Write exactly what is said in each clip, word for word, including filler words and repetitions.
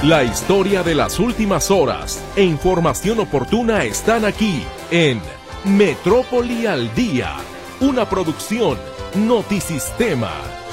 La historia de las últimas horas e información oportuna están aquí en Metrópoli al Día, una producción Notisistema.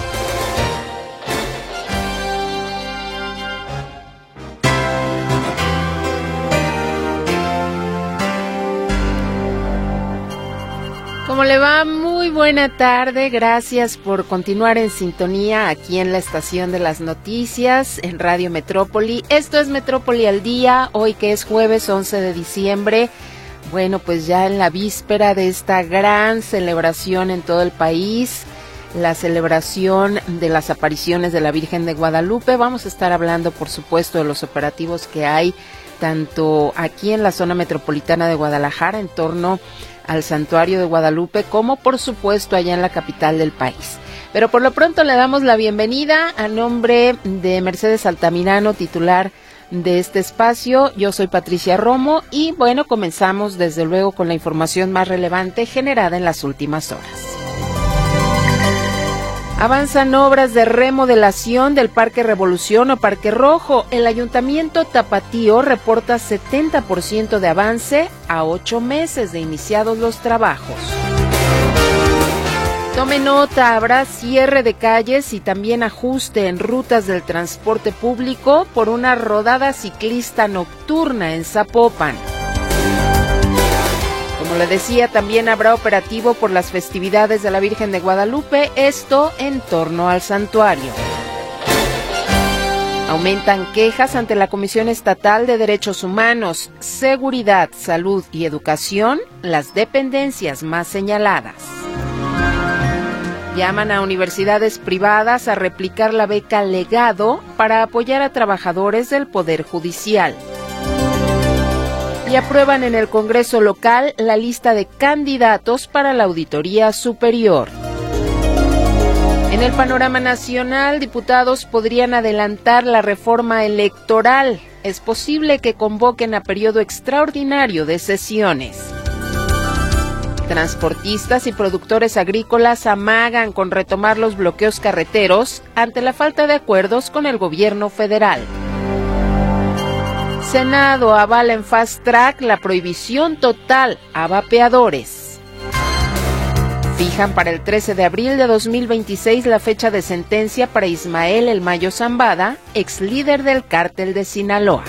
¿Cómo le va? Muy buena tarde, gracias por continuar en sintonía aquí en la estación de las noticias en Radio Metrópoli. Esto es Metrópoli al Día, hoy que es jueves once de diciembre. Bueno, pues ya en la víspera de esta gran celebración en todo el país, la celebración de las apariciones de la Virgen de Guadalupe. Vamos a estar hablando, por supuesto, de los operativos que hay tanto aquí en la zona metropolitana de Guadalajara en torno al Santuario de Guadalupe, como por supuesto allá en la capital del país. Pero por lo pronto le damos la bienvenida a nombre de Mercedes Altamirano, titular de este espacio. Yo soy Patricia Romo y bueno, comenzamos desde luego con la información más relevante generada en las últimas horas. Avanzan obras de remodelación del Parque Revolución o Parque Rojo. El Ayuntamiento Tapatío reporta setenta por ciento de avance a ocho meses de iniciados los trabajos. Tome nota, habrá cierre de calles y también ajuste en rutas del transporte público por una rodada ciclista nocturna en Zapopan. Como le decía, también habrá operativo por las festividades de la Virgen de Guadalupe, esto en torno al santuario. Aumentan quejas ante la Comisión Estatal de Derechos Humanos, Seguridad, Salud y Educación, las dependencias más señaladas. Llaman a universidades privadas a replicar la beca Legado para apoyar a trabajadores del Poder Judicial. Y aprueban en el Congreso local la lista de candidatos para la Auditoría Superior. En el panorama nacional, diputados podrían adelantar la reforma electoral. Es posible que convoquen a periodo extraordinario de sesiones. Transportistas y productores agrícolas amagan con retomar los bloqueos carreteros ante la falta de acuerdos con el gobierno federal. Senado avala en fast track la prohibición total a vapeadores. Fijan para el trece de abril de dos mil veintiséis la fecha de sentencia para Ismael El Mayo Zambada, ex líder del cártel de Sinaloa.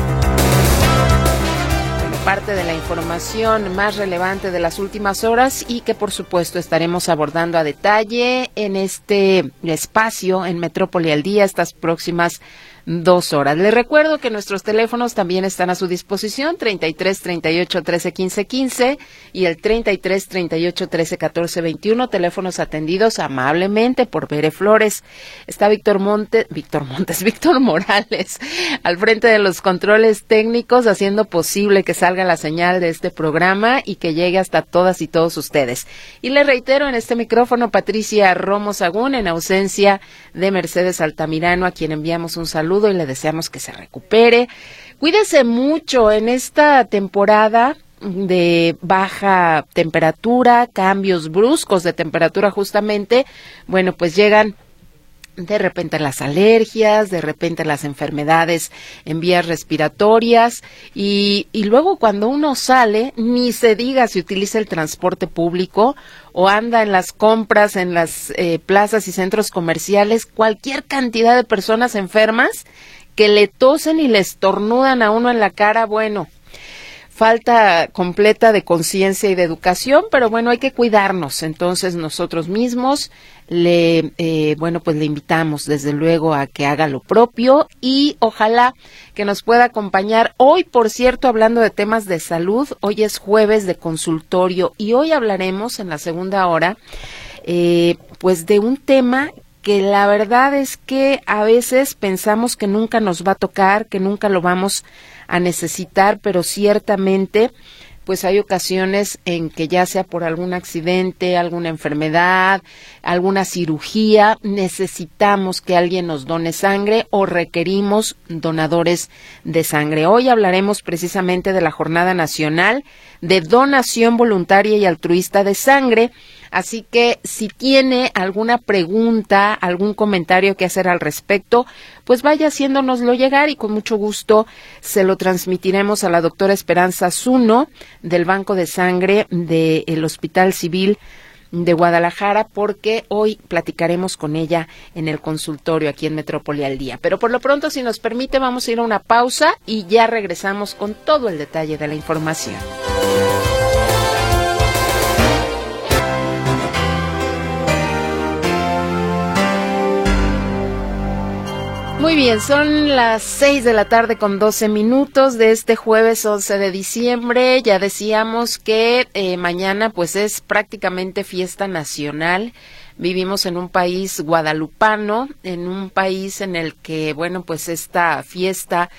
Parte de la información más relevante de las últimas horas y que por supuesto estaremos abordando a detalle en este espacio en Metrópoli al Día estas próximas dos horas. Les recuerdo que nuestros teléfonos también están a su disposición, treinta y tres, treinta y ocho, trece, quince, quince y el treinta y tres, treinta y ocho, trece, catorce, veintiuno, teléfonos atendidos amablemente por Bere Flores. Está Víctor Montes, Víctor Montes, Víctor Morales al frente de los controles técnicos, haciendo posible que salga la señal de este programa y que llegue hasta todas y todos ustedes. Y les reitero en este micrófono Patricia Romo Sagún, en ausencia de Mercedes Altamirano, a quien enviamos un saludo y le deseamos que se recupere. Cuídese mucho en esta temporada de baja temperatura, cambios bruscos de temperatura justamente. Bueno, pues llegan de repente las alergias, de repente las enfermedades en vías respiratorias y, y luego cuando uno sale, ni se diga si utiliza el transporte público o anda en las compras, en las eh, plazas y centros comerciales, cualquier cantidad de personas enfermas que le tosen y le estornudan a uno en la cara, bueno, falta completa de conciencia y de educación, pero bueno, hay que cuidarnos. Entonces nosotros mismos le, eh, bueno, pues le invitamos desde luego a que haga lo propio y ojalá que nos pueda acompañar hoy, por cierto, hablando de temas de salud. Hoy es jueves de consultorio y hoy hablaremos en la segunda hora, eh, pues de un tema que la verdad es que a veces pensamos que nunca nos va a tocar, que nunca lo vamos a necesitar, pero ciertamente pues hay ocasiones en que ya sea por algún accidente, alguna enfermedad, alguna cirugía, necesitamos que alguien nos done sangre o requerimos donadores de sangre. Hoy hablaremos precisamente de la Jornada Nacional de Donación Voluntaria y Altruista de Sangre, Así que si tiene alguna pregunta, algún comentario que hacer al respecto, pues vaya haciéndonoslo llegar y con mucho gusto se lo transmitiremos a la doctora Esperanza Zuno del Banco de Sangre del Hospital Civil de Guadalajara, porque hoy platicaremos con ella en el consultorio aquí en Metrópoli al Día. Pero por lo pronto, si nos permite, vamos a ir a una pausa y ya regresamos con todo el detalle de la información. Muy bien, son las seis de la tarde con doce minutos de este jueves once de diciembre. Ya decíamos que eh, mañana pues es prácticamente fiesta nacional. Vivimos en un país guadalupano, en un país en el que, bueno, pues esta fiesta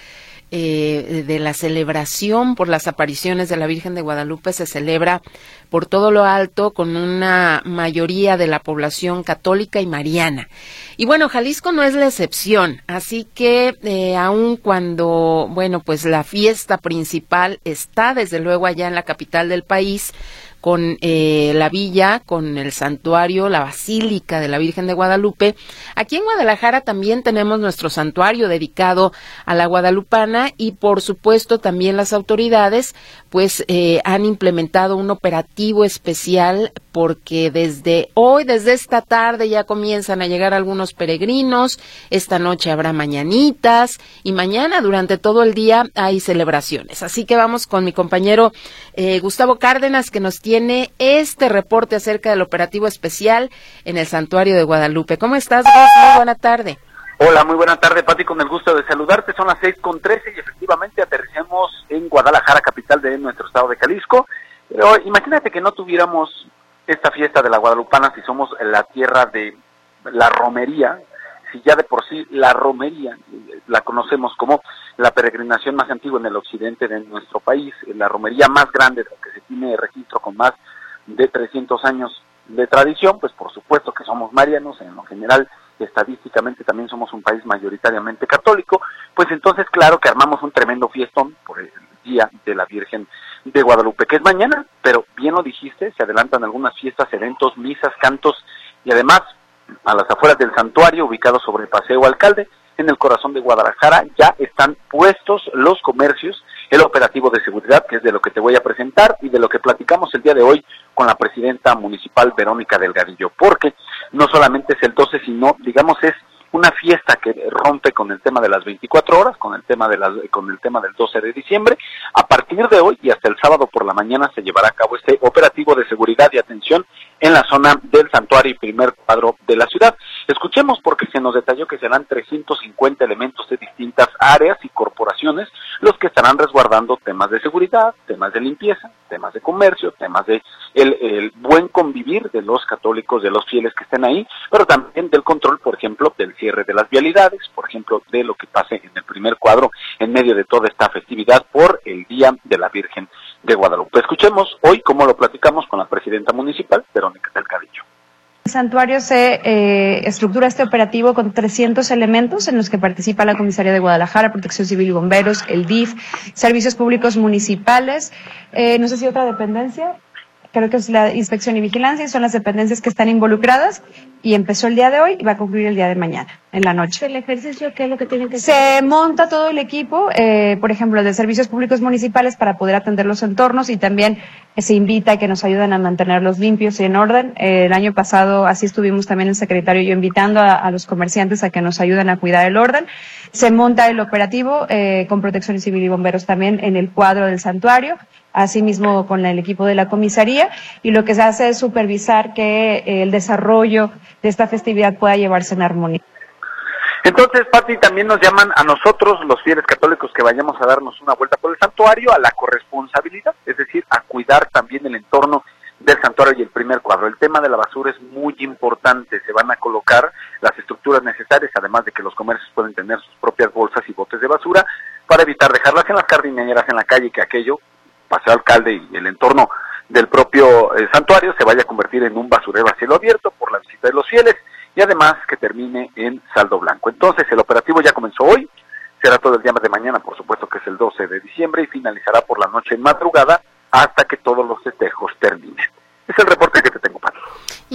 eh, de la celebración por las apariciones de la Virgen de Guadalupe se celebra por todo lo alto con una mayoría de la población católica y mariana. Y bueno, Jalisco no es la excepción, así que eh, aun cuando, bueno, pues la fiesta principal está desde luego allá en la capital del país, con eh, la villa, con el santuario, la Basílica de la Virgen de Guadalupe. Aquí en Guadalajara también tenemos nuestro santuario dedicado a la guadalupana y por supuesto también las autoridades pues eh, han implementado un operativo especial porque desde hoy, desde esta tarde ya comienzan a llegar algunos peregrinos, esta noche habrá mañanitas y mañana durante todo el día hay celebraciones. Así que vamos con mi compañero eh, Gustavo Cárdenas, que nos tiene este reporte acerca del operativo especial en el Santuario de Guadalupe. ¿Cómo estás, Gus? Muy buena tarde. Hola, muy buena tarde, Pati, con el gusto de saludarte. Son las seis con trece y efectivamente aterricemos en Guadalajara, capital de nuestro estado de Jalisco. Pero imagínate que no tuviéramos esta fiesta de la guadalupana si somos la tierra de la romería, si ya de por sí la romería la conocemos como la peregrinación más antigua en el occidente de nuestro país, la romería más grande de la que se tiene registro con más de trescientos años de tradición, pues por supuesto que somos marianos, en lo general estadísticamente también somos un país mayoritariamente católico, pues entonces claro que armamos un tremendo fiestón por el Día de la Virgen de Guadalupe, que es mañana, pero bien lo dijiste, se adelantan algunas fiestas, eventos, misas, cantos y además a las afueras del santuario, ubicado sobre el Paseo Alcalde, en el corazón de Guadalajara, ya están puestos los comercios, el operativo de seguridad, que es de lo que te voy a presentar y de lo que platicamos el día de hoy con la presidenta municipal Verónica Delgadillo, porque no solamente es el doce, sino, digamos, es una fiesta que rompe con el tema de las veinticuatro horas, con el tema de las, con el tema del doce de diciembre. A partir de hoy y hasta el sábado por la mañana se llevará a cabo este operativo de seguridad y atención en la zona del santuario y primer cuadro de la ciudad. Escuchemos, porque se nos detalló que serán trescientos cincuenta elementos de distintas áreas y corporaciones los que estarán resguardando temas de seguridad, temas de limpieza, temas de comercio, temas de el, el buen convivir de los católicos, de los fieles que estén ahí, pero también del control, por ejemplo, del cierre de las vialidades, por ejemplo, de lo que pase en el primer cuadro en medio de toda esta festividad por el Día de la Virgen de Guadalupe. Escuchemos hoy cómo lo platicamos con la presidenta municipal, Verónica Delgadillo. El santuario se eh, estructura este operativo con trescientos elementos en los que participa la Comisaría de Guadalajara, Protección Civil y Bomberos, el D I F, Servicios Públicos Municipales, eh, no sé si otra dependencia, creo que es la Inspección y Vigilancia, y son las dependencias que están involucradas, y empezó el día de hoy y va a concluir el día de mañana, en la noche. ¿El ejercicio qué es lo que tienen que hacer? Se monta todo el equipo, eh, por ejemplo, de servicios públicos municipales para poder atender los entornos, y también eh, se invita a que nos ayuden a mantenerlos limpios y en orden. Eh, el año pasado así estuvimos también el secretario y yo invitando a, a los comerciantes a que nos ayuden a cuidar el orden. Se monta el operativo eh, con Protección Civil y Bomberos también en el cuadro del santuario, asimismo con el equipo de la comisaría, y lo que se hace es supervisar que eh, el desarrollo de esta festividad pueda llevarse en armonía. Entonces, Pati, también nos llaman a nosotros, los fieles católicos, que vayamos a darnos una vuelta por el santuario, a la corresponsabilidad, es decir, a cuidar también el entorno del santuario y el primer cuadro. El tema de la basura es muy importante, se van a colocar las estructuras necesarias, además de que los comercios pueden tener sus propias bolsas y botes de basura, para evitar dejarlas en las jardineras, en la calle, que aquello, Paseo Alcalde y el entorno del propio eh, santuario se vaya a convertir en un basurero a cielo abierto por la visita de los fieles, y además que termine en saldo blanco. Entonces el operativo ya comenzó hoy, será todo el día de mañana, por supuesto que es el doce de diciembre, y finalizará por la noche en madrugada hasta que todos los festejos terminen. Es el reporte que te tengo, Pati.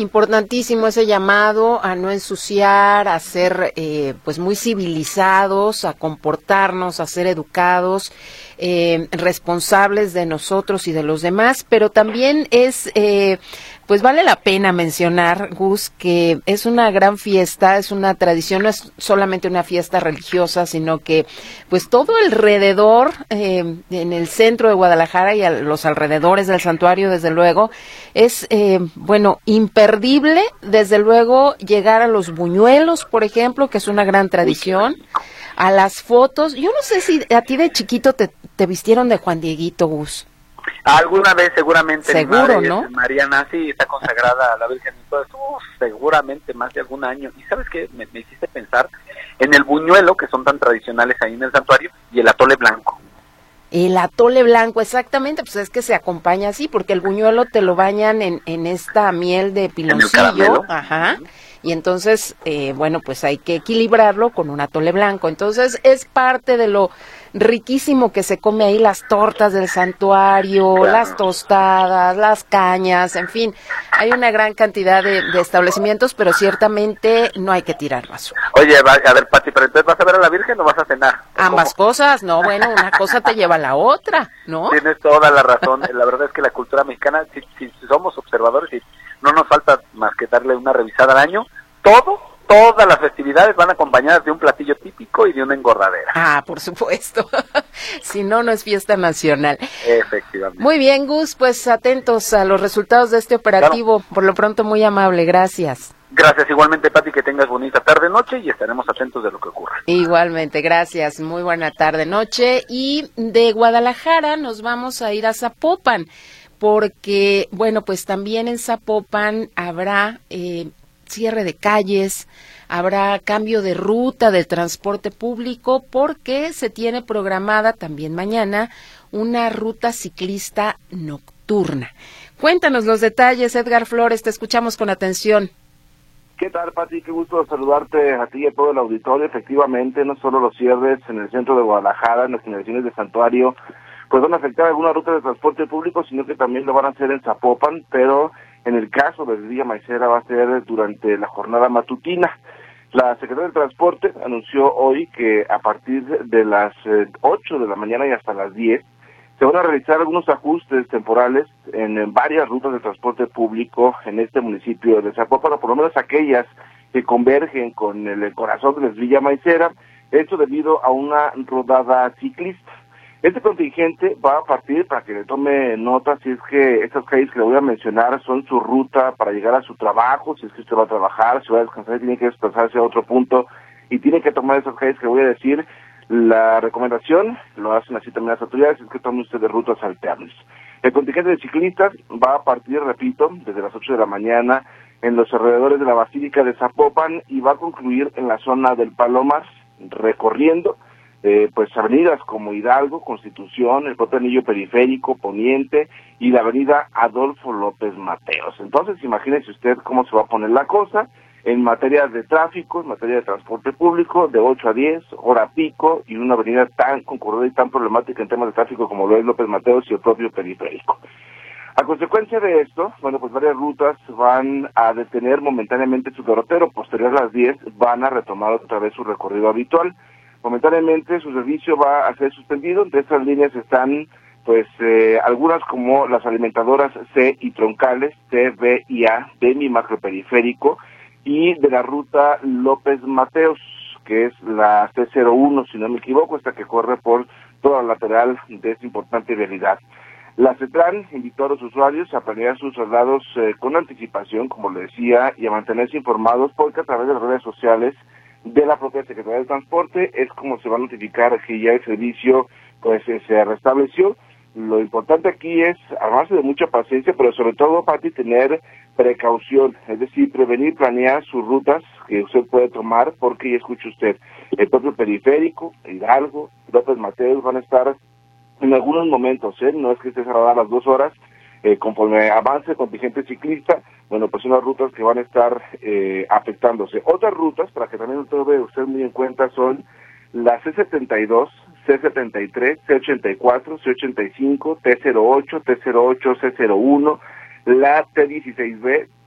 Importantísimo ese llamado a no ensuciar, a ser eh, pues muy civilizados, a comportarnos, a ser educados, eh, responsables de nosotros y de los demás, pero también es, eh, pues vale la pena mencionar, Gus, que es una gran fiesta, es una tradición, no es solamente una fiesta religiosa, sino que pues todo alrededor, eh, en el centro de Guadalajara y a los alrededores del santuario, desde luego, es, eh, bueno, imperdible, desde luego, llegar a los buñuelos, por ejemplo, que es una gran tradición, a las fotos. Yo no sé si a ti de chiquito te, te vistieron de Juan Dieguito, Gus. Alguna vez seguramente. Seguro, mi madre, ¿no? Mariana, sí, está consagrada a la Virgen y todo eso. Uf, seguramente más de algún año. Y ¿sabes qué? Me, me hiciste pensar en el buñuelo, que son tan tradicionales ahí en el santuario, y el atole blanco. El atole blanco, exactamente, pues es que se acompaña así, porque el buñuelo te lo bañan en, en esta miel de piloncillo, ajá, y entonces, eh, bueno, pues hay que equilibrarlo con un atole blanco. Entonces es parte de lo riquísimo que se come ahí, las tortas del santuario, claro, las tostadas, las cañas, en fin, hay una gran cantidad de, de establecimientos, pero ciertamente no hay que tirar basura. Oye, va, a ver, Pati, pero entonces ¿vas a ver a la Virgen o vas a cenar? Ambas ¿Cómo? Cosas, no, bueno, una cosa te lleva a la otra, ¿no? Tienes toda la razón. La verdad es que la cultura mexicana, si, si, si somos observadores y no nos falta más que darle una revisada al año, todo, todas las festividades van acompañadas de un platillo típico y de una engordadera. Ah, por supuesto. Si no, no es fiesta nacional. Efectivamente. Muy bien, Gus, pues atentos a los resultados de este operativo. Claro. Por lo pronto, muy amable, gracias. Gracias, igualmente, Pati, que tengas bonita tarde-noche y estaremos atentos de lo que ocurra. Igualmente, gracias, muy buena tarde-noche. Y de Guadalajara nos vamos a ir a Zapopan, porque, bueno, pues también en Zapopan habrá eh, cierre de calles, habrá cambio de ruta del transporte público, porque se tiene programada también mañana una ruta ciclista nocturna. Cuéntanos los detalles, Edgar Flores, te escuchamos con atención. ¿Qué tal, Pati? Qué gusto saludarte a ti y a todo el auditorio. Efectivamente, no solo los cierres en el centro de Guadalajara, en las inmediaciones de Santuario, pues van a afectar alguna ruta de transporte público, sino que también lo van a hacer en Zapopan, pero en el caso de Villa Maicera va a ser durante la jornada matutina. La Secretaría del Transporte anunció hoy que a partir de las eh, ocho de la mañana y hasta las diez, se van a realizar algunos ajustes temporales en, en varias rutas de transporte público en este municipio de Zapopan, o por lo menos aquellas que convergen con el, el corazón de Villa Maicera, esto debido a una rodada ciclista. Este contingente va a partir, para que le tome nota, si es que estas calles que le voy a mencionar son su ruta para llegar a su trabajo, si es que usted va a trabajar, si va a descansar, tiene que desplazarse a otro punto y tiene que tomar esas calles que le voy a decir. La recomendación, lo hacen así también las autoridades, es que tome usted de rutas alternas. El contingente de ciclistas va a partir, repito, desde las ocho de la mañana en los alrededores de la Basílica de Zapopan y va a concluir en la zona del Palomas, recorriendo eh, pues avenidas como Hidalgo, Constitución, el propio anillo periférico, Poniente y la avenida Adolfo López Mateos. Entonces, imagínese usted cómo se va a poner la cosa en materia de tráfico, en materia de transporte público, de ocho a diez, hora pico, y una avenida tan concurrida y tan problemática en temas de tráfico como lo es López Mateos y el propio periférico. A consecuencia de esto, bueno, pues varias rutas van a detener momentáneamente su derrotero, posterior a las diez van a retomar otra vez su recorrido habitual. Momentáneamente su servicio va a ser suspendido. De estas líneas están pues eh, algunas como las alimentadoras C y troncales, T, B y A de mi macroperiférico, y de la ruta López Mateos, que es la C cero uno, si no me equivoco, esta que corre por toda la lateral de esta importante vialidad. La CETRAN invitó a los usuarios a planear sus traslados eh, con anticipación, como le decía, y a mantenerse informados, porque a través de las redes sociales de la propia Secretaría de Transporte es como se va a notificar que ya el servicio pues eh, se restableció. Lo importante aquí es armarse de mucha paciencia, pero sobre todo, Pati, tener precaución, es decir, prevenir, planear sus rutas que usted puede tomar, porque ya escuche usted, el propio periférico, Hidalgo, López Mateos van a estar en algunos momentos, ¿eh? No es que esté cerrada a las dos horas, eh, conforme avance el contingente ciclista, bueno, pues son las rutas que van a estar eh, afectándose. Otras rutas, para que también lo tome usted muy en cuenta, son la C setenta y dos, C setenta y tres, C ochenta y cuatro, C ochenta y cinco, T cero ocho, T cero ocho, C cero uno, la T dieciséis B,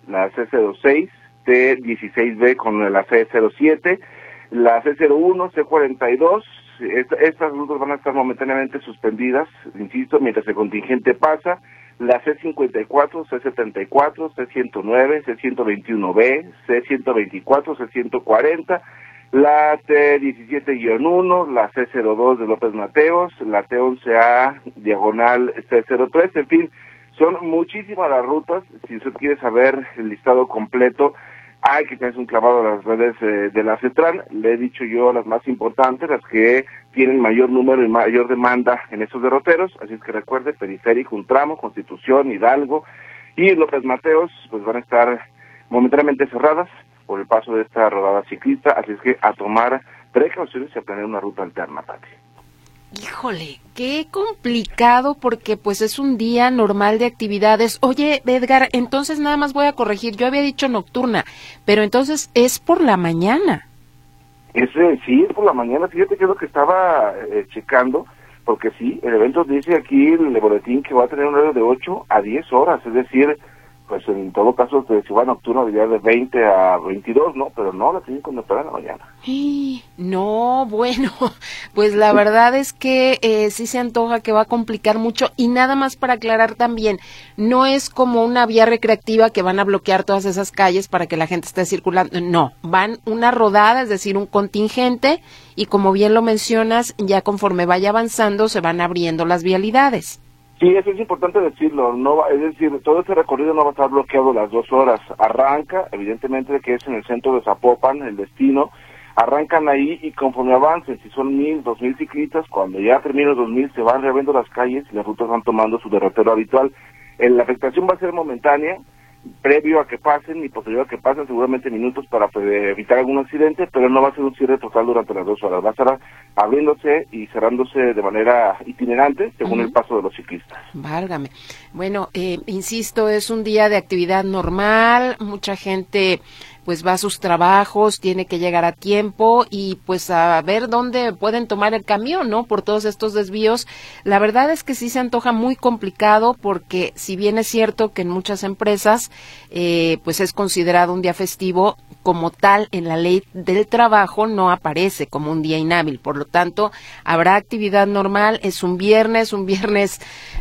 la C cero seis, T dieciséis B con la C cero siete, la C cero uno, C cuarenta y dos, esta, estas rutas van a estar momentáneamente suspendidas, insisto, mientras el contingente pasa, la C cincuenta y cuatro, C setenta y cuatro, C ciento nueve, C ciento veintiuno B, C ciento veinticuatro, C ciento cuarenta, la T diecisiete guion uno, la C cero dos de López Mateos, la T once A, diagonal C cero tres, en fin, son muchísimas las rutas. Si usted quiere saber el listado completo, hay que echarse un clavado a las redes eh, de la CETRAN. Le he dicho yo las más importantes, las que tienen mayor número y mayor demanda en esos derroteros, así es que recuerde, Periférico, un tramo, Constitución, Hidalgo y López Mateos, pues van a estar momentáneamente cerradas por el paso de esta rodada ciclista, así es que a tomar precauciones y a planear una ruta alterna, Pati. Híjole, qué complicado porque pues es un día normal de actividades. Oye, Edgar, entonces nada más voy a corregir, yo había dicho nocturna, pero entonces es por la mañana. Ese, sí, es por la mañana, fíjate que es lo que estaba eh, checando, porque sí, el evento dice aquí en el boletín que va a tener un horario de ocho a diez horas, es decir, pues en todo caso, si va nocturno, diría de veinte a veintidós, ¿no? Pero no, la tienen cuando para en la mañana. No, bueno, pues la verdad es que eh, sí se antoja que va a complicar mucho. Y nada más para aclarar también, no es como una vía recreativa que van a bloquear todas esas calles para que la gente esté circulando. No, van una rodada, es decir, un contingente, y como bien lo mencionas, ya conforme vaya avanzando se van abriendo las vialidades. Sí, eso es importante decirlo, no va, es decir, todo este recorrido no va a estar bloqueado las dos horas. Arranca, evidentemente, que es en el centro de Zapopan, el destino, arrancan ahí y conforme avancen, si son mil, dos mil ciclistas, cuando ya terminen los dos mil se van reabriendo las calles y las rutas van tomando su derrotero habitual. Eh, la afectación va a ser momentánea, previo a que pasen y posterior a que pasen seguramente minutos para pues, evitar algún accidente, pero no va a ser un cierre total durante las dos horas, va a estar abriéndose y cerrándose de manera itinerante según uh-huh. el paso de los ciclistas. Válgame. Bueno, eh, insisto, es un día de actividad normal, mucha gente pues va a sus trabajos, tiene que llegar a tiempo y pues a ver dónde pueden tomar el camión, ¿no? Por todos estos desvíos. La verdad es que sí se antoja muy complicado porque si bien es cierto que en muchas empresas eh, pues es considerado un día festivo, como tal en la ley del trabajo no aparece como un día inhábil, por lo tanto habrá actividad normal, es un viernes, un viernes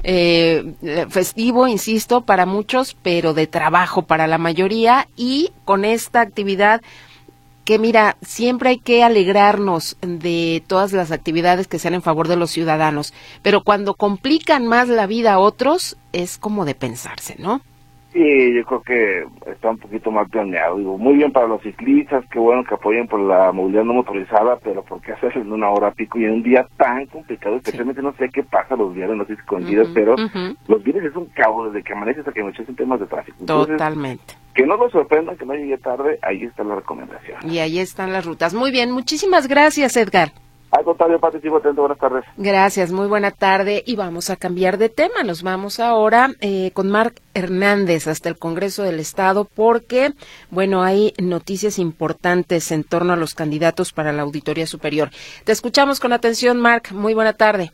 eh, festivo, insisto, para muchos, pero de trabajo para la mayoría y con esta actividad que mira, siempre hay que alegrarnos de todas las actividades que sean en favor de los ciudadanos, pero cuando complican más la vida a otros es como de pensarse, ¿no? Sí, yo creo que está un poquito mal planeado. Digo, muy bien para los ciclistas, qué bueno que apoyen por la movilidad no motorizada, pero ¿por qué hacerlo en una hora pico y en un día tan complicado? Especialmente sí. No sé qué pasa los viernes, no sé escondidas, uh-huh, pero uh-huh. los viernes es un caos desde que amanece hasta que anochece en temas de tráfico. Entonces, totalmente. Que no nos sorprendan, que no llegue tarde, ahí está la recomendación. Y ahí están las rutas. Muy bien, muchísimas gracias, Edgar. Al contrario, Pati, sigo atento, buenas tardes. Gracias, muy buena tarde y vamos a cambiar de tema. Nos vamos ahora eh, con Marc Hernández hasta el Congreso del Estado porque, bueno, hay noticias importantes en torno a los candidatos para la Auditoría Superior. Te escuchamos con atención, Marc, muy buena tarde.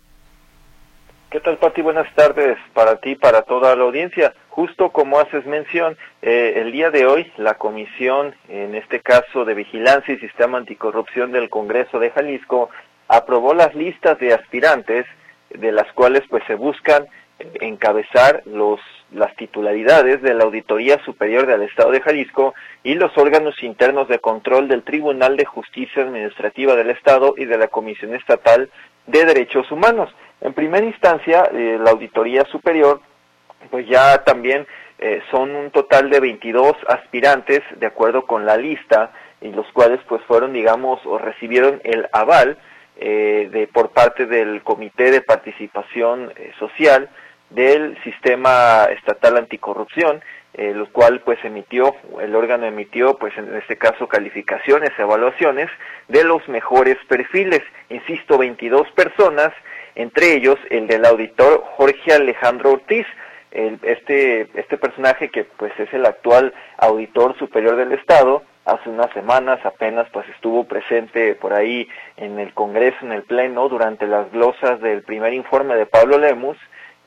¿Qué tal, Pati? Buenas tardes para ti, para toda la audiencia. Justo como haces mención, eh, el día de hoy la Comisión, en este caso de Vigilancia y Sistema Anticorrupción del Congreso de Jalisco, aprobó las listas de aspirantes de las cuales pues se buscan encabezar los las titularidades de la Auditoría Superior del Estado de Jalisco y los órganos internos de control del Tribunal de Justicia Administrativa del Estado y de la Comisión Estatal de Derechos Humanos. En primera instancia, eh, la Auditoría Superior pues ya también eh, son un total de veintidós aspirantes de acuerdo con la lista y los cuales pues fueron, digamos, o recibieron el aval Eh, de por parte del Comité de Participación eh, Social del Sistema Estatal Anticorrupción, eh, lo cual pues emitió, el órgano emitió pues en este caso calificaciones, evaluaciones de los mejores perfiles, insisto, veintidós personas, entre ellos el del auditor Jorge Alejandro Ortiz, el, este, este personaje que pues es el actual auditor superior del Estado. Hace unas semanas apenas pues estuvo presente por ahí en el Congreso, en el Pleno, durante las glosas del primer informe de Pablo Lemus,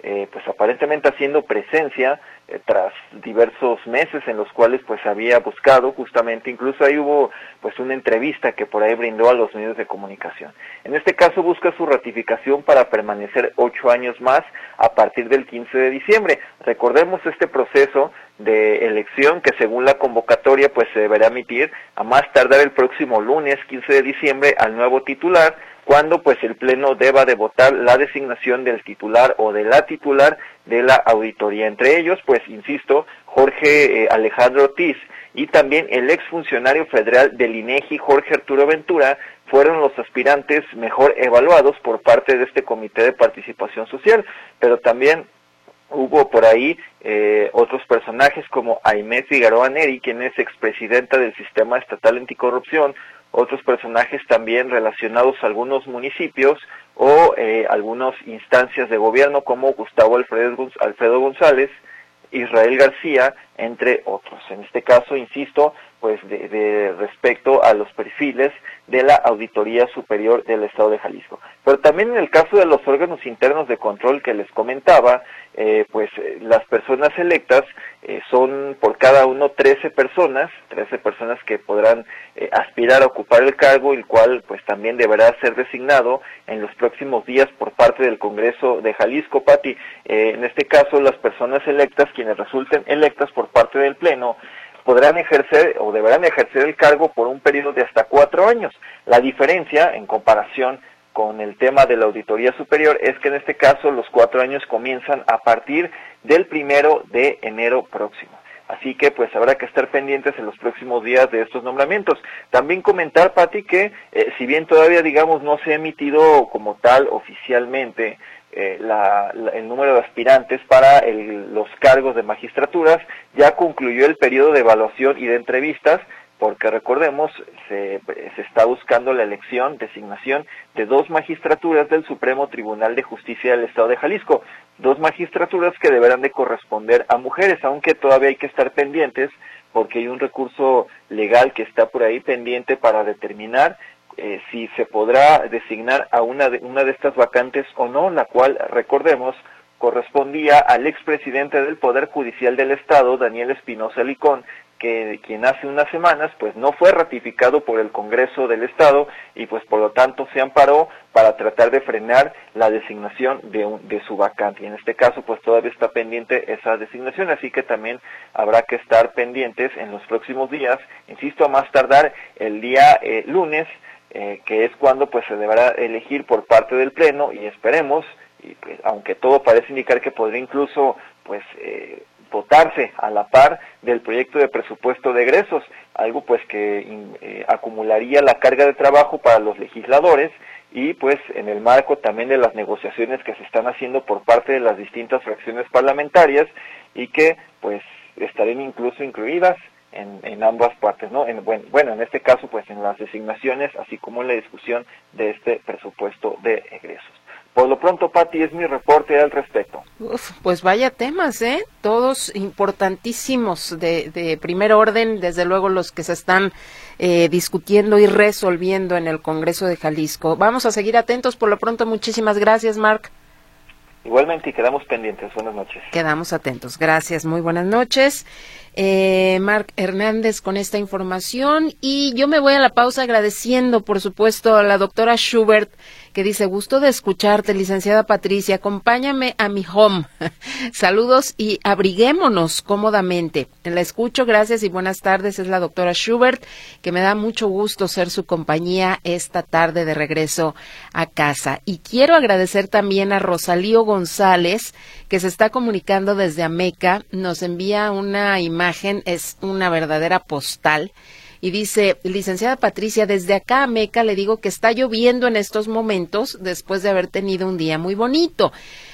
eh, pues aparentemente haciendo presencia eh, tras diversos meses en los cuales pues había buscado justamente, incluso ahí hubo pues una entrevista que por ahí brindó a los medios de comunicación. En este caso busca su ratificación para permanecer ocho años más a partir del quince de diciembre. Recordemos este proceso de elección que según la convocatoria pues se deberá emitir a más tardar el próximo lunes quince de diciembre al nuevo titular, cuando pues el Pleno deba de votar la designación del titular o de la titular de la auditoría. Entre ellos, pues insisto, Jorge eh, Alejandro Ortiz y también el exfuncionario federal del INEGI, Jorge Arturo Ventura, fueron los aspirantes mejor evaluados por parte de este Comité de Participación Social, pero también hubo por ahí eh, otros personajes como Aimé Figueroa Neri, quien es expresidenta del Sistema Estatal Anticorrupción, otros personajes también relacionados a algunos municipios o eh, algunas instancias de gobierno como Gustavo Alfredo, Alfredo González, Israel García, entre otros. En este caso, insisto, pues de, de respecto a los perfiles de la Auditoría Superior del Estado de Jalisco. Pero también en el caso de los órganos internos de control que les comentaba, eh, pues eh, las personas electas eh, son por cada uno trece personas, trece personas que podrán eh, aspirar a ocupar el cargo, el cual pues también deberá ser designado en los próximos días por parte del Congreso de Jalisco, Pati. Eh, en este caso, las personas electas, quienes resulten electas por parte del Pleno, podrán ejercer o deberán ejercer el cargo por un periodo de hasta cuatro años. La diferencia, en comparación con el tema de la Auditoría Superior, es que en este caso los cuatro años comienzan a partir del primero de enero próximo. Así que pues habrá que estar pendientes en los próximos días de estos nombramientos. También comentar, Pati, que eh, si bien todavía, digamos, no se ha emitido como tal oficialmente Eh, la, la, el número de aspirantes para el, los cargos de magistraturas, ya concluyó el periodo de evaluación y de entrevistas, porque recordemos, se, se está buscando la elección, designación de dos magistraturas del Supremo Tribunal de Justicia del Estado de Jalisco, dos magistraturas que deberán de corresponder a mujeres, aunque todavía hay que estar pendientes, porque hay un recurso legal que está por ahí pendiente para determinar Eh, si se podrá designar a una de, una de estas vacantes o no, la cual, recordemos, correspondía al expresidente del Poder Judicial del Estado, Daniel Espinosa Licón, que quien hace unas semanas pues no fue ratificado por el Congreso del Estado y pues por lo tanto se amparó para tratar de frenar la designación de, un, de su vacante. Y en este caso pues todavía está pendiente esa designación, así que también habrá que estar pendientes en los próximos días, insisto, a más tardar el día eh, lunes, Eh, que es cuando pues se deberá elegir por parte del Pleno, y esperemos, y pues, aunque todo parece indicar que podría incluso pues eh, votarse a la par del proyecto de presupuesto de egresos, algo pues que eh, acumularía la carga de trabajo para los legisladores y pues en el marco también de las negociaciones que se están haciendo por parte de las distintas fracciones parlamentarias y que pues estarían incluso incluidas En, en ambas partes, ¿no? En, bueno, bueno, en este caso, pues en las designaciones, así como en la discusión de este presupuesto de egresos. Por lo pronto, Pati, es mi reporte al respecto. Uf, pues vaya temas, ¿eh? Todos importantísimos de, de primer orden, desde luego los que se están eh, discutiendo y resolviendo en el Congreso de Jalisco. Vamos a seguir atentos. Por lo pronto, muchísimas gracias, Marc. Igualmente, y quedamos pendientes. Buenas noches. Quedamos atentos. Gracias. Muy buenas noches. Eh, Marc Hernández con esta información, y yo me voy a la pausa agradeciendo, por supuesto, a la doctora Schubert, que dice: gusto de escucharte, licenciada Patricia, acompáñame a mi home. Saludos y abriguémonos cómodamente. La escucho, gracias y buenas tardes. Es la doctora Schubert, que me da mucho gusto ser su compañía esta tarde de regreso a casa. Y quiero agradecer también a Rosalío González, que se está comunicando desde Ameca, nos envía una imagen, es una verdadera postal, y dice: licenciada Patricia, desde acá a Ameca le digo que está lloviendo en estos momentos, después de haber tenido un día muy bonito.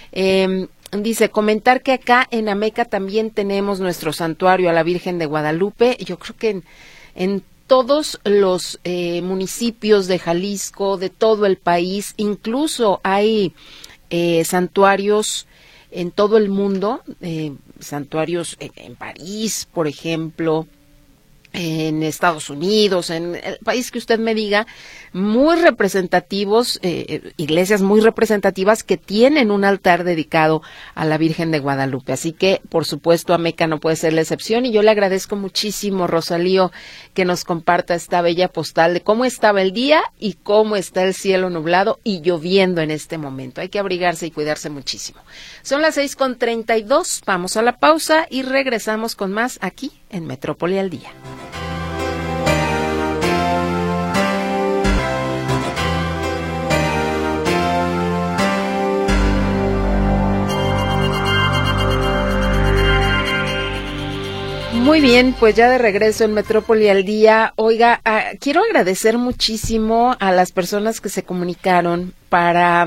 Eh, dice, comentar que acá en Ameca también tenemos nuestro santuario a la Virgen de Guadalupe. Yo creo que en, en todos los eh, municipios de Jalisco, de todo el país, incluso hay eh, santuarios en todo el mundo, eh, santuarios en, en París, por ejemplo, en Estados Unidos, en el país que usted me diga, muy representativos, eh, iglesias muy representativas que tienen un altar dedicado a la Virgen de Guadalupe. Así que, por supuesto, Ameca no puede ser la excepción, y yo le agradezco muchísimo, Rosalío, que nos comparta esta bella postal de cómo estaba el día y cómo está el cielo nublado y lloviendo en este momento. Hay que abrigarse y cuidarse muchísimo. Son las seis con treinta y dos, vamos a la pausa y regresamos con más aquí en Metrópoli al Día. Muy bien, pues ya de regreso en Metrópoli al Día. Oiga, ah, quiero agradecer muchísimo a las personas que se comunicaron para,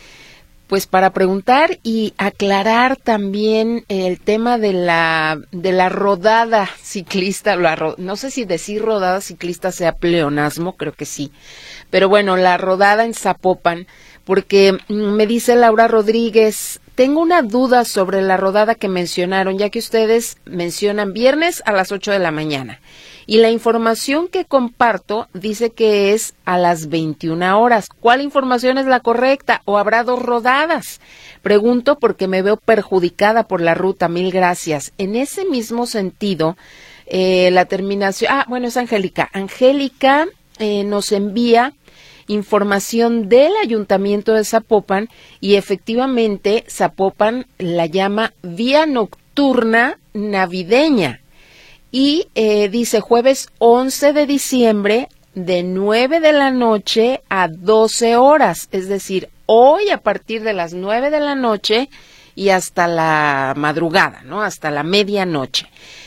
pues para preguntar y aclarar también el tema de la de la rodada ciclista. La, no sé si decir rodada ciclista sea pleonasmo, creo que sí. Pero bueno, la rodada en Zapopan, porque me dice Laura Rodríguez, tengo una duda sobre la rodada que mencionaron, ya que ustedes mencionan viernes a las ocho de la mañana. Y la información que comparto dice que es a las veintiuna horas. ¿Cuál información es la correcta? ¿O habrá dos rodadas? Pregunto porque me veo perjudicada por la ruta. Mil gracias. En ese mismo sentido, eh, la terminación... Ah, bueno, es Angélica. Angélica eh, nos envía información del Ayuntamiento de Zapopan y efectivamente Zapopan la llama Vía Nocturna Navideña y eh, dice jueves once de diciembre de nueve de la noche a doce horas, es decir, hoy a partir de las nueve de la noche y hasta la madrugada, ¿no? Hasta la medianoche.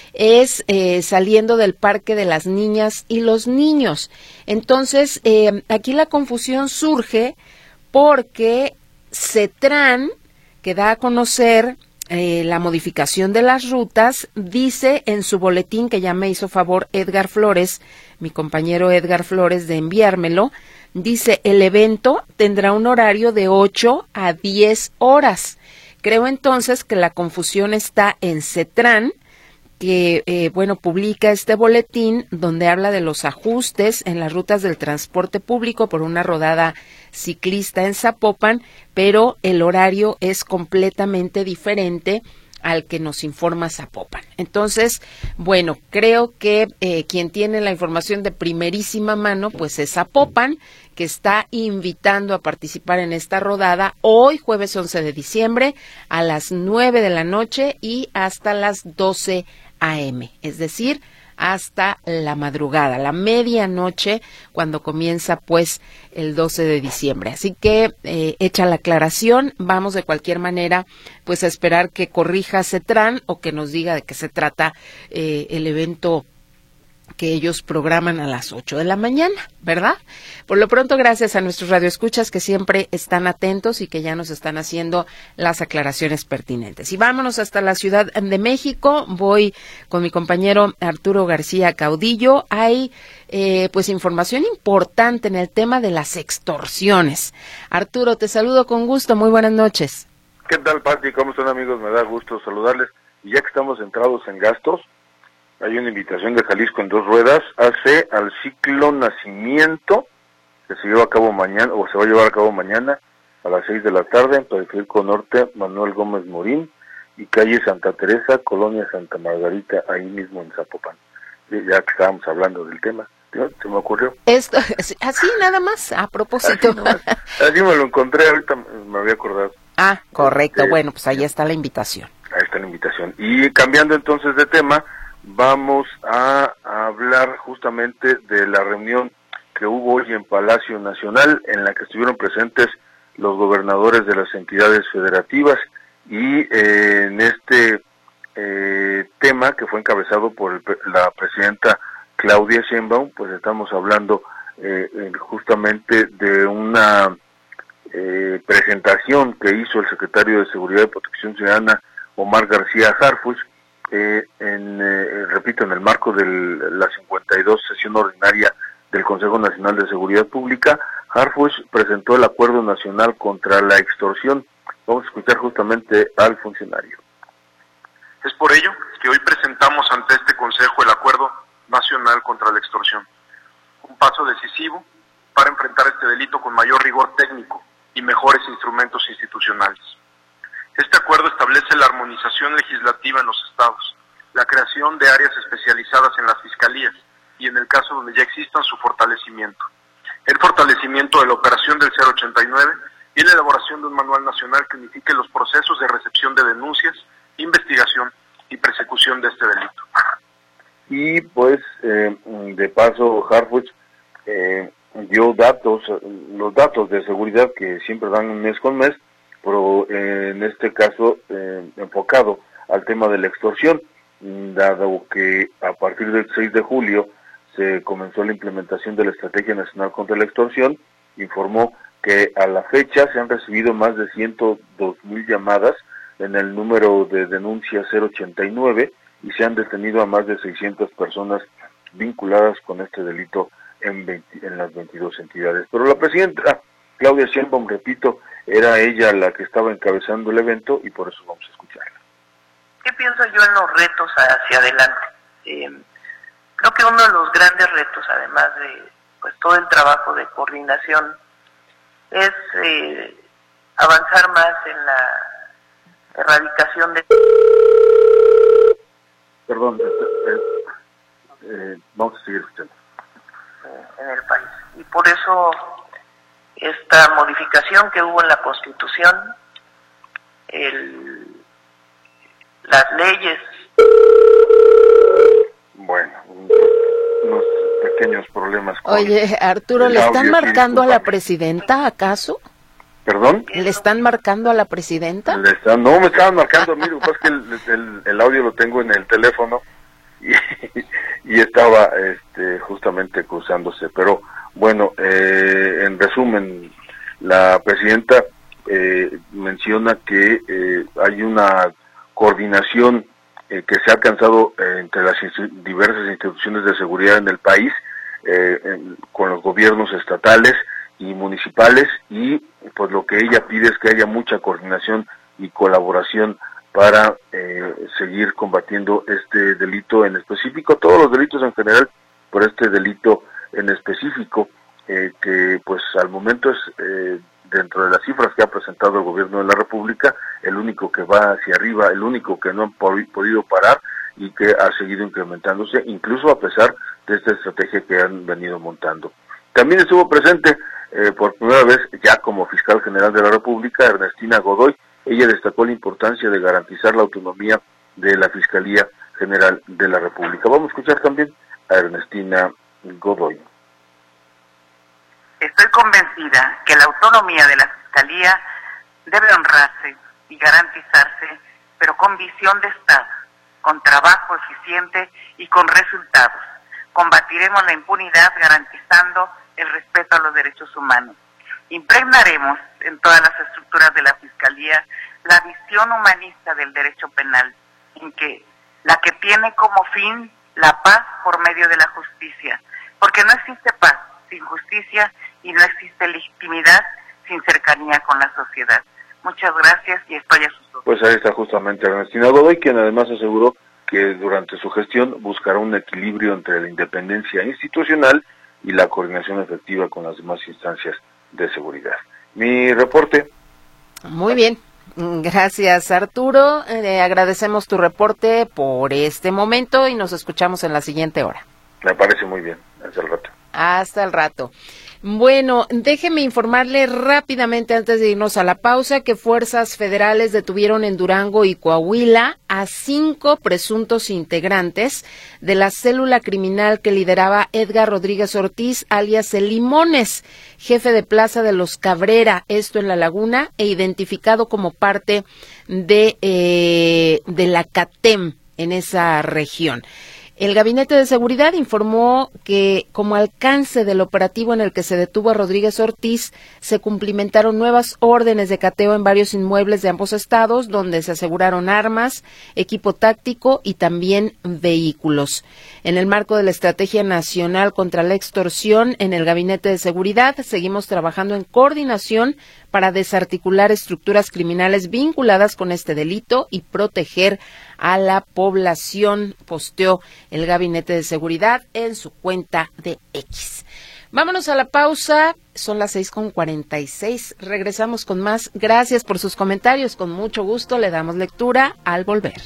Es eh, saliendo del Parque de las Niñas y los Niños. Entonces, eh, aquí la confusión surge porque CETRAN, que da a conocer eh, la modificación de las rutas, dice en su boletín, que ya me hizo favor Edgar Flores, mi compañero Edgar Flores, de enviármelo, dice, el evento tendrá un horario de ocho a diez horas. Creo entonces que la confusión está en CETRAN, que, eh, bueno, publica este boletín donde habla de los ajustes en las rutas del transporte público por una rodada ciclista en Zapopan, pero el horario es completamente diferente al que nos informa Zapopan. Entonces, bueno, creo que eh, quien tiene la información de primerísima mano, pues es Zapopan, que está invitando a participar en esta rodada hoy, jueves once de diciembre, a las nueve de la noche y hasta las doce a eme, es decir, hasta la madrugada, la medianoche, cuando comienza pues el doce de diciembre. Así que eh, hecha la aclaración, vamos de cualquier manera pues a esperar que corrija CETRAN o que nos diga de qué se trata eh, el evento que ellos programan a las ocho de la mañana, ¿verdad? Por lo pronto, gracias a nuestros radioescuchas que siempre están atentos y que ya nos están haciendo las aclaraciones pertinentes. Y vámonos hasta la Ciudad de México. Voy con mi compañero Arturo García Caudillo. Hay eh, pues información importante en el tema de las extorsiones. Arturo, te saludo con gusto. Muy buenas noches. ¿Qué tal, Pati? ¿Cómo están, amigos? Me da gusto saludarles. Y ya que estamos centrados en gastos, hay una invitación de Jalisco en dos ruedas, hace al ciclo Nacimiento, que se lleva a cabo mañana, o se va a llevar a cabo mañana, a las seis de la tarde, en Periférico Norte, Manuel Gómez Morín, y calle Santa Teresa, Colonia Santa Margarita, ahí mismo en Zapopan. Ya que estábamos hablando del tema, se me ocurrió. Esto, así nada más, a propósito. Así, nomás, así me lo encontré, ahorita me había acordado. Ah, correcto, este, bueno, pues ahí está la invitación. Ahí está la invitación. Y cambiando entonces de tema, vamos a, a hablar justamente de la reunión que hubo hoy en Palacio Nacional, en la que estuvieron presentes los gobernadores de las entidades federativas y eh, en este eh, tema que fue encabezado por el, la presidenta Claudia Sheinbaum, pues estamos hablando eh, justamente de una eh, presentación que hizo el secretario de Seguridad y Protección Ciudadana, Omar García Harfuch, Eh, en, eh, repito, en el marco de la cincuenta y dos sesión ordinaria del Consejo Nacional de Seguridad Pública, Harfuch presentó el Acuerdo Nacional contra la Extorsión. Vamos a escuchar justamente al funcionario. Es por ello que hoy presentamos ante este Consejo el Acuerdo Nacional contra la Extorsión. Un paso decisivo para enfrentar este delito con mayor rigor técnico y mejores instrumentos institucionales. Este acuerdo establece la armonización legislativa en los estados, la creación de áreas especializadas en las fiscalías y, en el caso donde ya existan, su fortalecimiento. El fortalecimiento de la operación del cero ochenta y nueve y la elaboración de un manual nacional que unifique los procesos de recepción de denuncias, investigación y persecución de este delito. Y pues, eh, de paso, Harfuch eh, dio datos, los datos de seguridad que siempre dan mes con mes, pero eh, en este caso eh, enfocado al tema de la extorsión, dado que a partir del seis de julio se comenzó la implementación de la Estrategia Nacional contra la Extorsión. Informó que a la fecha se han recibido más de ciento dos mil llamadas en el número de denuncias cero ochenta y nueve y se han detenido a más de seiscientas personas vinculadas con este delito en, veinte, en las veintidós entidades. Pero la presidenta Claudia Sheinbaum, repito, era ella la que estaba encabezando el evento y por eso vamos a escucharla. ¿Qué pienso yo en los retos hacia adelante? Eh, creo que uno de los grandes retos, además de pues todo el trabajo de coordinación, es eh, avanzar más en la erradicación de... Perdón, eh, eh, vamos a seguir escuchando. En el país. Y por eso esta modificación que hubo en la Constitución, el, las leyes. Bueno, unos pequeños problemas. Con Oye, Arturo, ¿le están marcando a la presidenta, acaso? ¿Perdón? ¿Le están marcando a la presidenta? Le están, no, me estaban marcando a mí, lo que pasa es que el, el, el audio lo tengo en el teléfono y, y estaba este, justamente cruzándose. Pero bueno, eh, en resumen, la presidenta eh, menciona que eh, hay una coordinación eh, que se ha alcanzado eh, entre las institu- diversas instituciones de seguridad en el país, eh, en, con los gobiernos estatales y municipales, y pues lo que ella pide es que haya mucha coordinación y colaboración para eh, seguir combatiendo este delito en específico, todos los delitos en general, pero este delito en específico, eh, que pues al momento es, eh, dentro de las cifras que ha presentado el gobierno de la República, el único que va hacia arriba, el único que no han podido parar y que ha seguido incrementándose, incluso a pesar de esta estrategia que han venido montando. También estuvo presente eh, por primera vez, ya como fiscal general de la República, Ernestina Godoy. Ella destacó la importancia de garantizar la autonomía de la Fiscalía General de la República. Vamos a escuchar también a Ernestina Godoy. Estoy convencida que la autonomía de la Fiscalía debe honrarse y garantizarse, pero con visión de Estado, con trabajo eficiente y con resultados. Combatiremos la impunidad garantizando el respeto a los derechos humanos. Impregnaremos en todas las estructuras de la Fiscalía la visión humanista del derecho penal, en que la que tiene como fin la paz por medio de la justicia, porque no existe paz sin justicia y no existe legitimidad sin cercanía con la sociedad. Muchas gracias y estoy a sus órdenes. Pues ahí está justamente Ernestina Godoy, quien además aseguró que durante su gestión buscará un equilibrio entre la independencia institucional y la coordinación efectiva con las demás instancias de seguridad. Mi reporte. Muy bien. Gracias, Arturo. Eh, agradecemos tu reporte por este momento y nos escuchamos en la siguiente hora. Me parece muy bien. Hasta el rato. Hasta el rato. Bueno, déjeme informarle rápidamente antes de irnos a la pausa que fuerzas federales detuvieron en Durango y Coahuila a cinco presuntos integrantes de la célula criminal que lideraba Edgar Rodríguez Ortiz, alias El Limones, jefe de Plaza de los Cabrera, esto en La Laguna, e identificado como parte de, eh, de la CATEM en esa región. El Gabinete de Seguridad informó que, como alcance del operativo en el que se detuvo a Rodríguez Ortiz, se cumplimentaron nuevas órdenes de cateo en varios inmuebles de ambos estados, donde se aseguraron armas, equipo táctico y también vehículos. En el marco de la Estrategia Nacional contra la Extorsión, en el Gabinete de Seguridad, seguimos trabajando en coordinación para desarticular estructuras criminales vinculadas con este delito y proteger a la población, posteó el Gabinete de Seguridad en su cuenta de X. Vámonos a la pausa, son las seis con cuarenta y seis, regresamos con más. Gracias por sus comentarios, con mucho gusto le damos lectura al volver.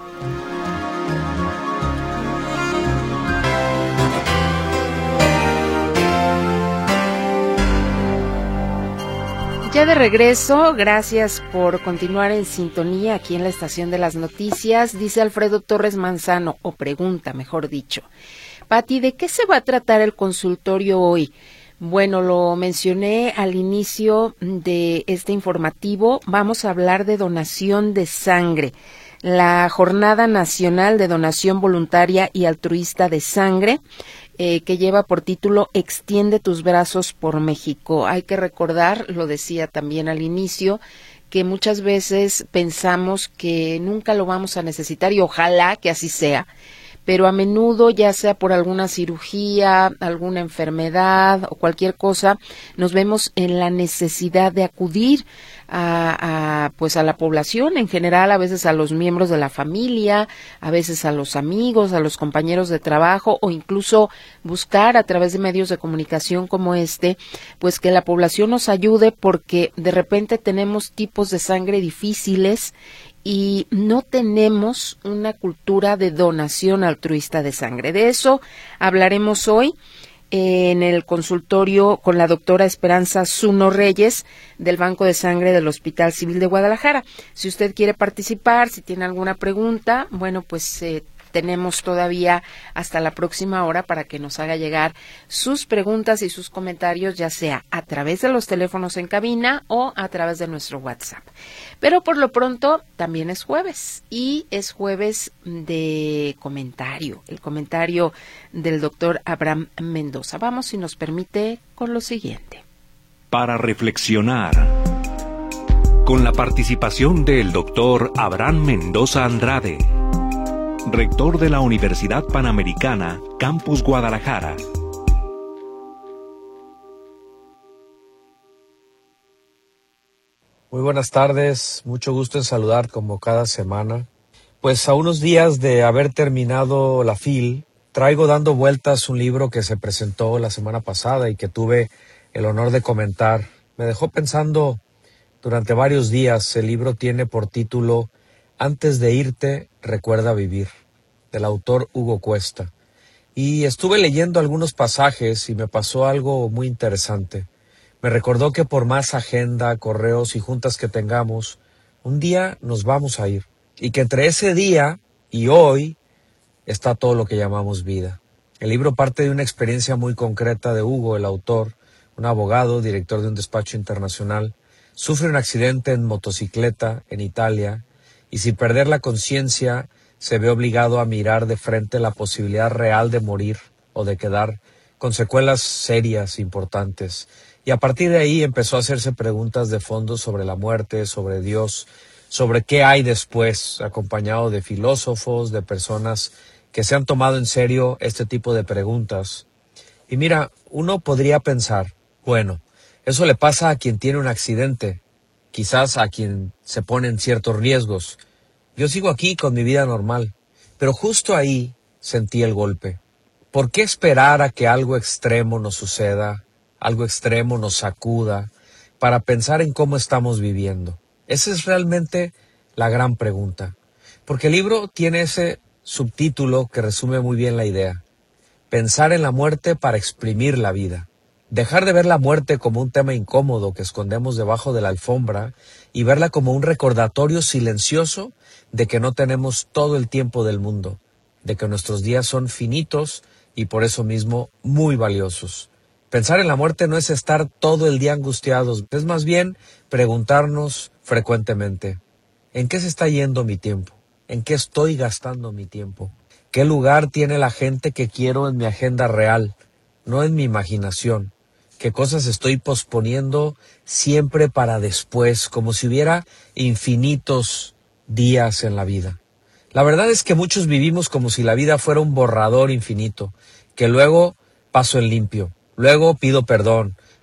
Ya de regreso, gracias por continuar en sintonía aquí en la Estación de las Noticias. Dice Alfredo Torres Manzano, o pregunta, mejor dicho. Pati, ¿de qué se va a tratar el consultorio hoy? Bueno, lo mencioné al inicio de este informativo. Vamos a hablar de donación de sangre. La Jornada Nacional de Donación Voluntaria y Altruista de Sangre, Eh, que lleva por título Extiende tus brazos por México. Hay que recordar, lo decía también al inicio, que muchas veces pensamos que nunca lo vamos a necesitar y ojalá que así sea, pero a menudo, ya sea por alguna cirugía, alguna enfermedad o cualquier cosa, nos vemos en la necesidad de acudir a, a pues a la población en general, a veces a los miembros de la familia, a veces a los amigos, a los compañeros de trabajo, o incluso buscar a través de medios de comunicación como este, pues que la población nos ayude, porque de repente tenemos tipos de sangre difíciles y no tenemos una cultura de donación altruista de sangre. De eso hablaremos hoy en el consultorio con la doctora Esperanza Zuno Reyes del Banco de Sangre del Hospital Civil de Guadalajara. Si usted quiere participar, si tiene alguna pregunta, bueno, pues eh, tenemos todavía hasta la próxima hora para que nos haga llegar sus preguntas y sus comentarios, ya sea a través de los teléfonos en cabina o a través de nuestro WhatsApp. Pero por lo pronto también es jueves, y es jueves de comentario, el comentario del doctor Abraham Mendoza. Vamos, si nos permite, con lo siguiente. Para reflexionar, con la participación del doctor Abraham Mendoza Andrade, rector de la Universidad Panamericana, Campus Guadalajara. Muy buenas tardes, mucho gusto en saludar como cada semana. Pues a unos días de haber terminado la F I L, traigo dando vueltas un libro que se presentó la semana pasada y que tuve el honor de comentar. Me dejó pensando durante varios días. El libro tiene por título Antes de irte, recuerda vivir, del autor Hugo Cuesta. Y estuve leyendo algunos pasajes y me pasó algo muy interesante. Me recordó que por más agenda, correos y juntas que tengamos, un día nos vamos a ir. Y que entre ese día y hoy está todo lo que llamamos vida. El libro parte de una experiencia muy concreta de Hugo, el autor, un abogado, director de un despacho internacional. Sufre un accidente en motocicleta en Italia y sin perder la conciencia se ve obligado a mirar de frente la posibilidad real de morir o de quedar con secuelas serias, importantes. Y a partir de ahí empezó a hacerse preguntas de fondo sobre la muerte, sobre Dios, sobre qué hay después, acompañado de filósofos, de personas que se han tomado en serio este tipo de preguntas. Y mira, uno podría pensar, bueno, eso le pasa a quien tiene un accidente, quizás a quien se pone en ciertos riesgos. Yo sigo aquí con mi vida normal, pero justo ahí sentí el golpe. ¿Por qué esperar a que algo extremo nos suceda, algo extremo nos sacuda, para pensar en cómo estamos viviendo? Esa es realmente la gran pregunta. Porque el libro tiene ese subtítulo que resume muy bien la idea. Pensar en la muerte para exprimir la vida. Dejar de ver la muerte como un tema incómodo que escondemos debajo de la alfombra y verla como un recordatorio silencioso de que no tenemos todo el tiempo del mundo, de que nuestros días son finitos y por eso mismo muy valiosos. Pensar en la muerte no es estar todo el día angustiados, es más bien preguntarnos frecuentemente, ¿en qué se está yendo mi tiempo? ¿En qué estoy gastando mi tiempo? ¿Qué lugar tiene la gente que quiero en mi agenda real, no en mi imaginación? ¿Qué cosas estoy posponiendo siempre para después, como si hubiera infinitos días en la vida? La verdad es que muchos vivimos como si la vida fuera un borrador infinito, que luego paso en limpio. Luego pido perdón,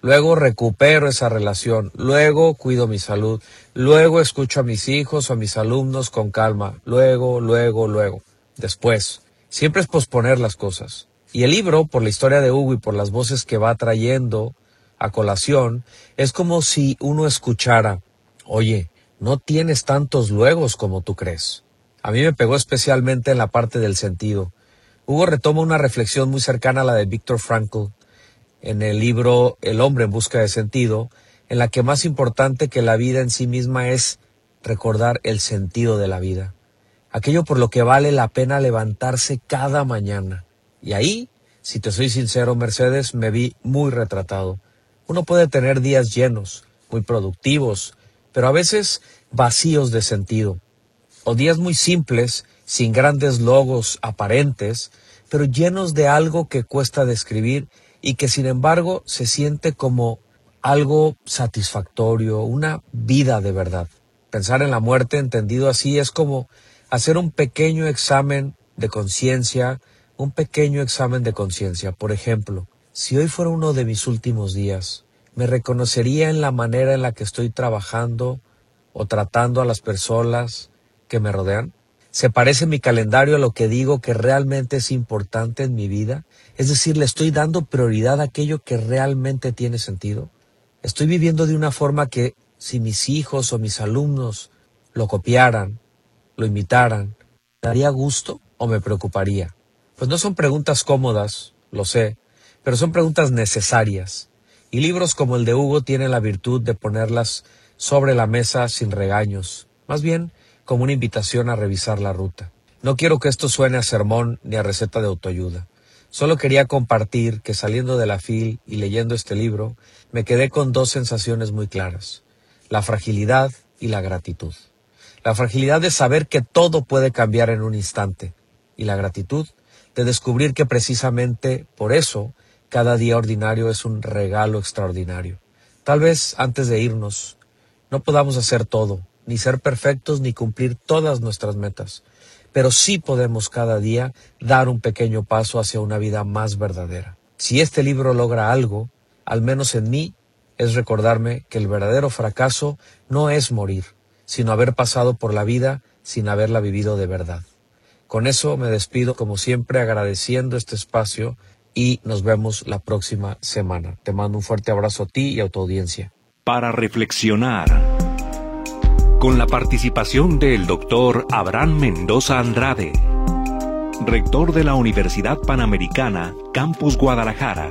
luego recupero esa relación, luego cuido mi salud, luego escucho a mis hijos o a mis alumnos con calma, luego, luego, luego, después. Siempre es posponer las cosas. Y el libro, por la historia de Hugo y por las voces que va trayendo a colación, es como si uno escuchara, oye, no tienes tantos luegos como tú crees. A mí me pegó especialmente en la parte del sentido. Hugo retoma una reflexión muy cercana a la de Viktor Frankl en el libro El hombre en busca de sentido, en la que más importante que la vida en sí misma es recordar el sentido de la vida, aquello por lo que vale la pena levantarse cada mañana. Y ahí, si te soy sincero, Mercedes, me vi muy retratado. Uno puede tener días llenos, muy productivos, pero a veces vacíos de sentido, o días muy simples, sin grandes logos aparentes, pero llenos de algo que cuesta describir y que sin embargo se siente como algo satisfactorio, una vida de verdad. Pensar en la muerte, entendido así, es como hacer un pequeño examen de conciencia, un pequeño examen de conciencia. Por ejemplo, si hoy fuera uno de mis últimos días, ¿me reconocería en la manera en la que estoy trabajando o tratando a las personas que me rodean? ¿Se parece mi calendario a lo que digo que realmente es importante en mi vida? Es decir, ¿le estoy dando prioridad a aquello que realmente tiene sentido? ¿Estoy viviendo de una forma que, si mis hijos o mis alumnos lo copiaran, lo imitaran, ¿me daría gusto o me preocuparía? Pues no son preguntas cómodas, lo sé, pero son preguntas necesarias. Y libros como el de Hugo tienen la virtud de ponerlas sobre la mesa sin regaños, más bien como una invitación a revisar la ruta. No quiero que esto suene a sermón ni a receta de autoayuda. Solo quería compartir que saliendo de la F I L y leyendo este libro, me quedé con dos sensaciones muy claras: la fragilidad y la gratitud. La fragilidad de saber que todo puede cambiar en un instante, y la gratitud de descubrir que precisamente por eso cada día ordinario es un regalo extraordinario. Tal vez antes de irnos no podamos hacer todo, ni ser perfectos, ni cumplir todas nuestras metas, pero sí podemos cada día dar un pequeño paso hacia una vida más verdadera. Si este libro logra algo, al menos en mí, es recordarme que el verdadero fracaso no es morir, sino haber pasado por la vida sin haberla vivido de verdad. Con eso me despido, como siempre, agradeciendo este espacio y nos vemos la próxima semana. Te mando un fuerte abrazo a ti y a tu audiencia. Para reflexionar, con la participación del doctor Abraham Mendoza Andrade, rector de la Universidad Panamericana, Campus Guadalajara.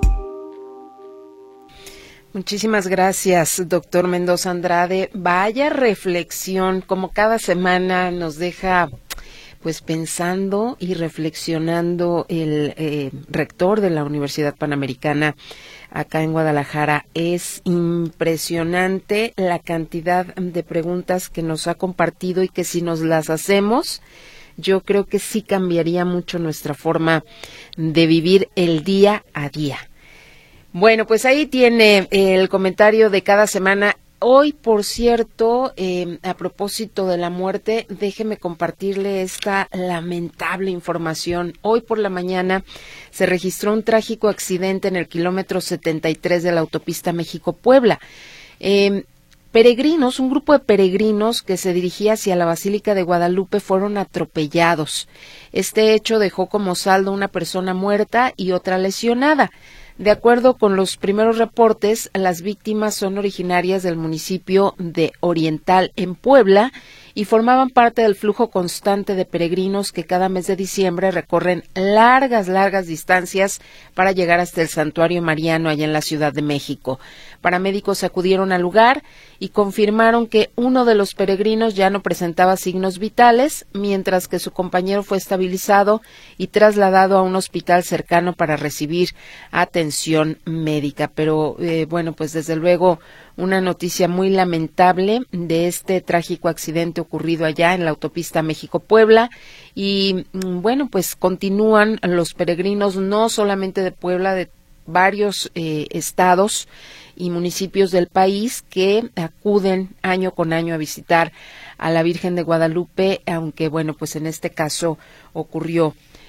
Muchísimas gracias, doctor Mendoza Andrade. Vaya reflexión, como cada semana nos deja pues pensando y reflexionando el eh, rector de la Universidad Panamericana acá en Guadalajara. Es impresionante la cantidad de preguntas que nos ha compartido y que si nos las hacemos, yo creo que sí cambiaría mucho nuestra forma de vivir el día a día. Bueno, pues ahí tiene el comentario de cada semana. Hoy, por cierto, eh, a propósito de la muerte, déjeme compartirle esta lamentable información. Hoy por la mañana se registró un trágico accidente en el kilómetro setenta y tres de la autopista México-Puebla. Eh, peregrinos, un grupo de peregrinos que se dirigía hacia la Basílica de Guadalupe fueron atropellados. Este hecho dejó como saldo una persona muerta y otra lesionada. De acuerdo con los primeros reportes, las víctimas son originarias del municipio de Oriental en Puebla y formaban parte del flujo constante de peregrinos que cada mes de diciembre recorren largas, largas distancias para llegar hasta el Santuario Mariano allá en la Ciudad de México. Paramédicos acudieron al lugar y confirmaron que uno de los peregrinos ya no presentaba signos vitales, mientras que su compañero fue estabilizado y trasladado a un hospital cercano para recibir atención médica. Pero eh, bueno, pues desde luego una noticia muy lamentable de este trágico accidente ocurrido allá en la autopista México-Puebla. Y bueno, pues continúan los peregrinos no solamente de Puebla, de varios eh, estados y municipios del país que acuden año con año a visitar a la Virgen de Guadalupe, aunque bueno, pues en este caso ocurrió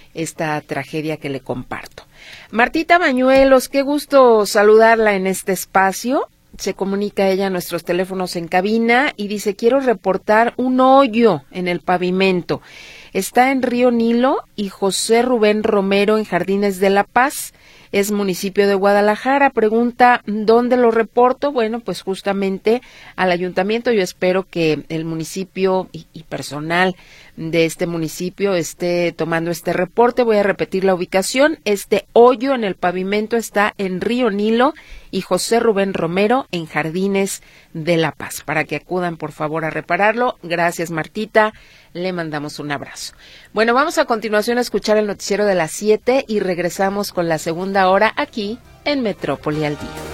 esta tragedia que le comparto. Martita Bañuelos, qué gusto saludarla en este espacio. Se comunica ella a nuestros teléfonos en cabina y dice, quiero reportar un hoyo en el pavimento. Está en Río Nilo y José Rubén Romero en Jardines de la Paz. Es municipio de Guadalajara. Pregunta, ¿dónde lo reporto? Bueno, pues justamente al ayuntamiento. Yo espero que el municipio y, y personal de este municipio esté tomando este reporte. Voy a repetir la ubicación. Este hoyo en el pavimento está en Río Nilo y José Rubén Romero en Jardines de la Paz. Para que acudan, por favor, a repararlo. Gracias, Martita. Le mandamos un abrazo. Bueno, vamos a continuación a escuchar el noticiero de las siete y regresamos con la segunda hora aquí en Metrópoli al Día.